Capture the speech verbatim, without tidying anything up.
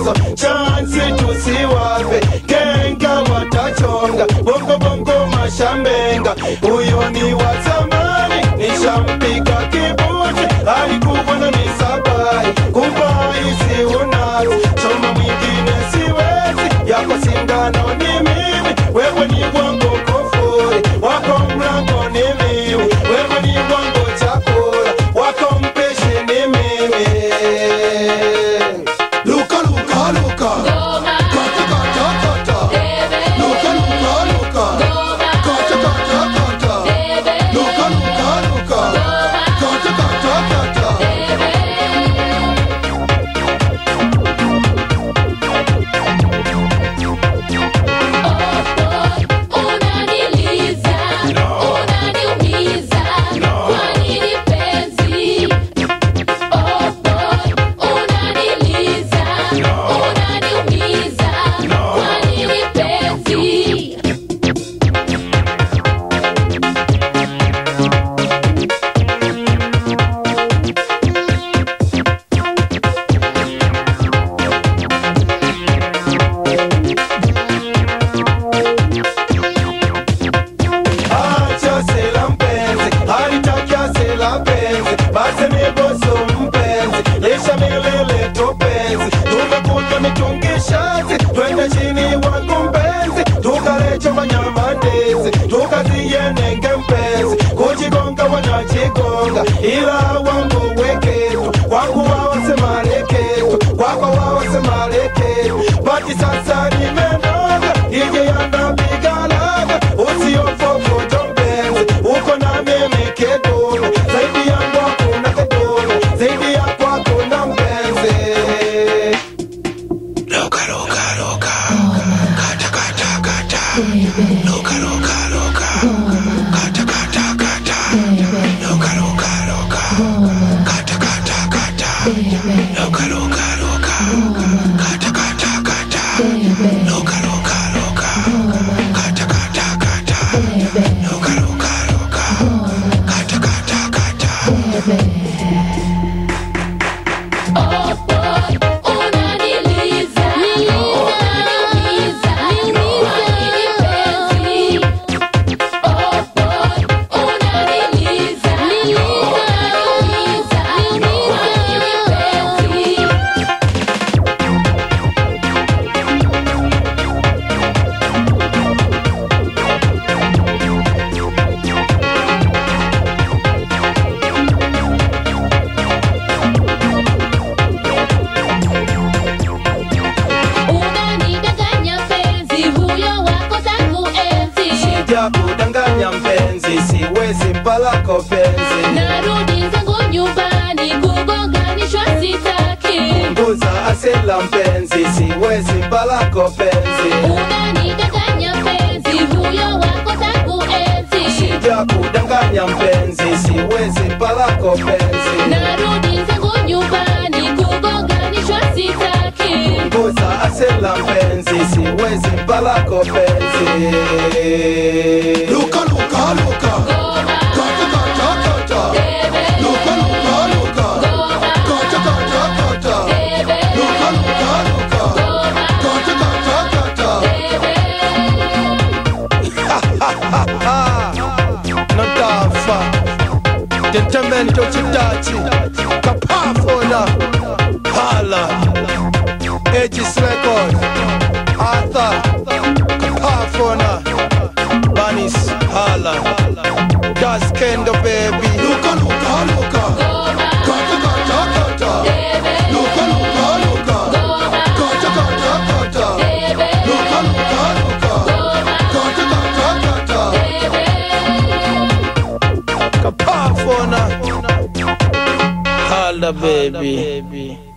mchezo, chansi tusiwape, kenga watachonga, bongo bongo mashambenga. Huyo ni wa zamani, nishampiga kibuti, alikuwa ni sabai, kubai si unati, choma mwingine siwezi, yako sindano ni mimi, wewe ni wango kofuri, wako mlango ni mimi, wewe ni wango chakula, wako mpeshi ni mimi. Luka luka luka kata kata kata, luka luka luka kata kata kata, luka luka luka kata kata kata. Ila wangu weketu, wangu wawa sema leketu, wako wawa sema leketu. Bati sasa nimenoga, ije yanda bigalaga, usiofoko jombenzi, uko na mimi kedona, zaidi yangu hakuna kedona, zaidi ya kwako na mpenzi. Loka loka loka, kata kata kata, loka loka loka, kata kata kata, loka loka loka, kata kata kata, loka loka loka, kata kata kata, loka loka loka, kata kata kata, loka loka loka, kata kata kata. Kudanganya mpenzi, siwezi mpalako penzi. Narudi zangu nyumbani, kugonganishwa sitaki. Punguza asila mpenzi, siwezi mpalako penzi. Unanidanganya mpenzi, huyo wako tangu enzi. Sija kudanganya mpenzi, siwezi mpalako penzi. Narudi zangu nyumbani, kugonganishwa sitaki. Punguza asila mpenzi, siwezi mpalako penzi. Luka luka luka, kata kata kata, luka luka luka, kata kata kata, luka luka luka, kata kata kata. Ha ha ha ha, no dafa, tentamento chitachi, kapafona, hala, Aegis Records, Arthur, kapafona. Banis hala, das kendo baby. Luka luka luka, kata kata kata, luka luka luka, kata kata kata, luka luka luka, kata kata kata. Kapafona hala baby.